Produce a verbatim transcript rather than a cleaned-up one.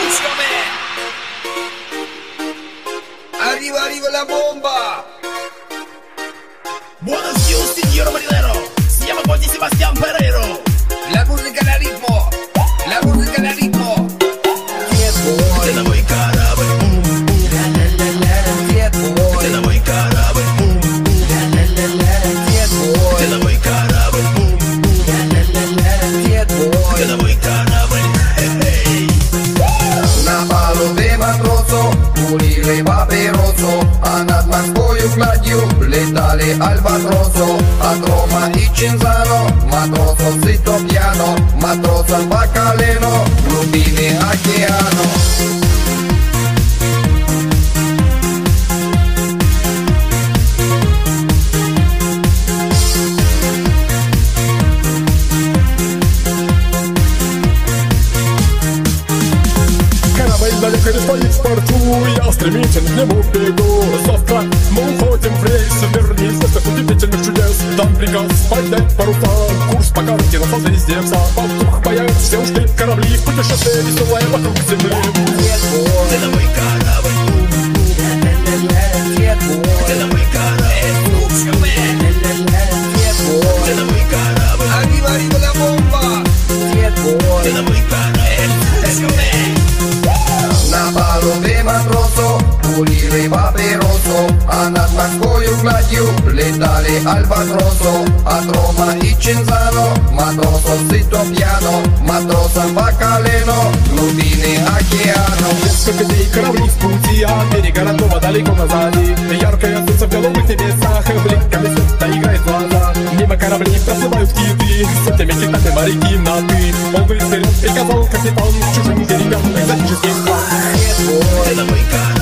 Escúchame. Arriba, arriba la bomba. Buenos días, señor marinero. Se llama Juan Sebastián Pereiro. La música de ritmo. La música de ritmo. Te la voy cara, boom, boom. Te la voy cara, boom, boom. Te la voy cara, boom, boom. Te la voy cara, hey. На палубе матросу курили папиросу, а над морскою гладью летали альбатросу. От Рома и Чинзано матросов сыто пьяно, матросам по колено в глубине океану. Далеко не стоит в порту, я стремительно к нему бегу. Завтра мы уходим в рейс, вернись в место удивительных чудес. Там приказ поднять паруса, курс по карте на созвездие пса. Воздух паяют все ушли корабли, в путешествие веселое вокруг земли. Te la voy cara, boom, boom. Te la voy cara, escúchame. Te la voy cara, boom. Arriba, arriba la bomba. Te la voy cara, escúchame. На палубе матросу курили папиросу, а над морскою гладью летали альбатросу. От Рома и Чинзано матросов сыто пьяно, матросам по колено в глубине океану. Несколько дней корабли в пути, а берега родного далеко назади. Яркое солнце в голубых небесах, бликами света играет глаза. Мимо кораблей проплывают киты, с этими китами моряки на ты. Он вперед приказал капитан к чужим берегам экзотических стран. Te la voy cara.